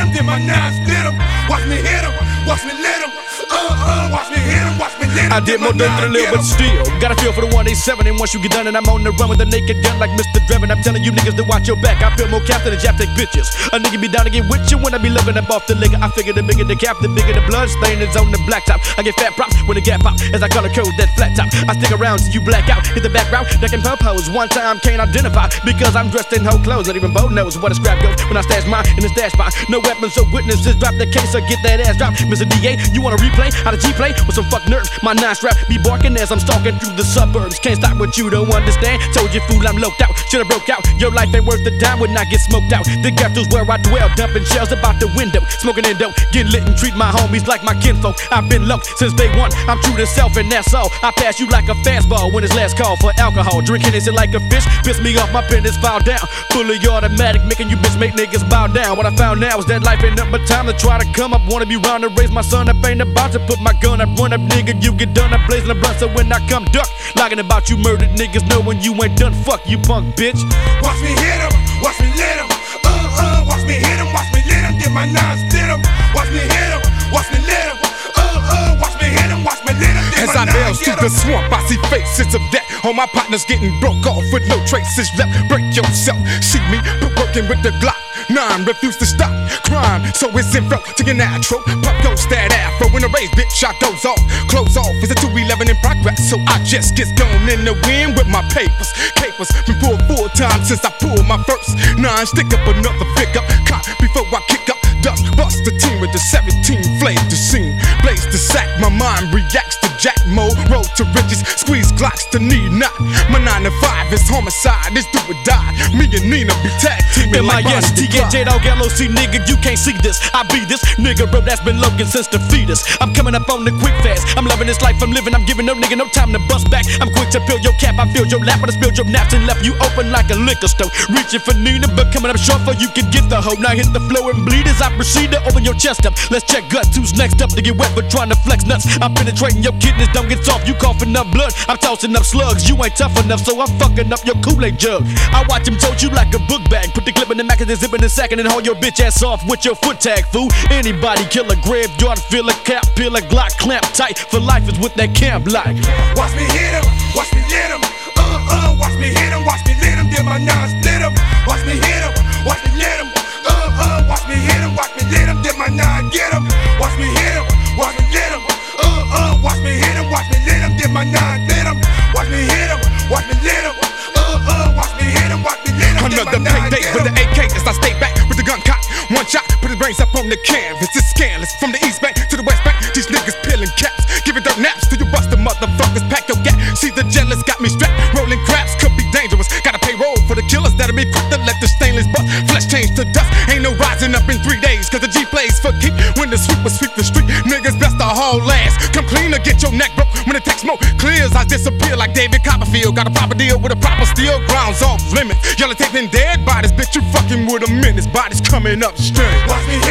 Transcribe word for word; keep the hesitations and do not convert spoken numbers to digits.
him, then my nine split him. Watch me hit him, watch me lit him. Uh, uh, watch me hit him, watch me lit him. I did more than to live, but still got a feel for the one eighty-seven. And once you get done, and I'm on the run with a naked gun like Mister Drebin. I'm telling you niggas to watch your back. I feel more captain than Jap take bitches. A nigga be down to get with you when I be living up off the liquor. I figure the bigger the cap, the bigger the blood stain is on the blacktop. I get fat props when the gap pop as I color code that flat top. I stick around till you black out. Hit the background, that can pump hose. One time can't identify because I'm dressed in hoe clothes. Not even Bo knows what a scrap goes when I stash mine in the stash box. No weapons, so witnesses drop the case or get that ass dropped. Mister D A, you wanna replay how the G play with some fuck nerves? My nine strap be barking as I'm stalking through the suburbs. Can't stop what you don't understand. Told you fool I'm loped out, shoulda broke out. Your life ain't worth the dime when I get smoked out. The ghetto's where I dwell, dumping shells about the window, smoking endo, get lit and treat my homies like my kinfolk. I've been low since day one. I'm true to self and that's all. I pass you like a fastball when it's last call for alcohol. Drinking is like a fish, piss me off, my pen is filed down. Fully automatic, making you bitch make niggas bow down. What I found now is that life ain't nothing but time to try to come up. Wanna be round to raise my son up, ain't about to put my gun up, run up, nigga. You get done, I'm blazing a blunt, so when I come duck, lying about you murdered niggas, knowing you ain't done. Fuck you, punk bitch. Watch me hit him, watch me lit him. Uh uh, watch me hit him, watch me lit him. Get my nine split him. Watch me hit him, watch me lit him. Uh uh, watch me hit him, watch me lit him. As I nails through the swamp, I see faces of death. All my partners getting broke off with no traces left. Break yourself, see me, but working with the Glock. Nine refuse to stop crime, so it's info to your natural. Pop ghost that afro in a race, bitch. I doze off, close off. It's a two eleven in progress, so I just get gone in the wind with my papers. Capers been pulled four times since I pulled my first nine. Stick up another pickup, cop before I kick up. Dust bust the team with the seventeen flames the scene. Blaze the sack, my mind reacts to jack mode. Roll to riches, squeeze Glocks to need not. My nine to five is homicide, it's do or die. Me and Nina be tag teaming like M I S T N J dog L O C nigga, you can't see this. I be this nigga, bro, that's been lurking since the fetus. I'm coming up on the quick fast. I'm loving this life I'm living. I'm giving no nigga no time to bust back. I'm quick to peel your cap, I feel your lap, but I spilled your naps and left you open like a liquor store. Reaching for Nina, but coming up short for you can get the hoe. Now hit the floor and bleed as I proceed to open your chest up. Let's check guts, who's next up to get wet for trying to flex nuts. I'm penetrating your kidneys, don't get soft, you coughing up blood. I'm tossing up slugs, you ain't tough enough, so I'm fucking up your Kool-Aid jug. I watch him tote you like a book bag. Put the clip in the Mac and then zip in the sack and then haul your bitch ass off with your foot tag, fool. Anybody kill a graveyard, fill a cap, peel a Glock, clamp tight. For life is what that camp like. Watch me hit him, watch me lit him. Uh uh, watch me hit him, watch me lit him. Then my nine split him. Watch me hit him, watch me lit him. Uh uh, watch me hit him, watch me lit him. Then my nine get him. Watch me hit him, watch me lit him. Uh uh, watch me hit him, watch me lit him. Then my nine lit him. Watch me hit him, watch me lit him. Uh uh, watch me hit him, watch me lit him. Another payday with the A K as I stay back with the gun cock. One shot, put his brains up on the canvas. It's scandalous from the east bank to the west bank. These niggas peeling caps, giving dirt naps till you bust the motherfuckers. Pack your gap. See the jealous got me strapped. Rolling craps could be dangerous. Gotta pay roll for the killers that'll be quick to let the stainless bust. Flesh change to dust. Ain't no rising up in three days. Cause the G plays for keep. When the sweeper sweep the street, niggas best to haul last. Come clean or get your neck broke. When it takes smoke clears, I disappear like David Copperfield. Got a proper deal with a proper steel. Grounds off limits. Yellow taping dead bodies. Bitch, you fucking with a menace. Bodies coming up straight. Watch me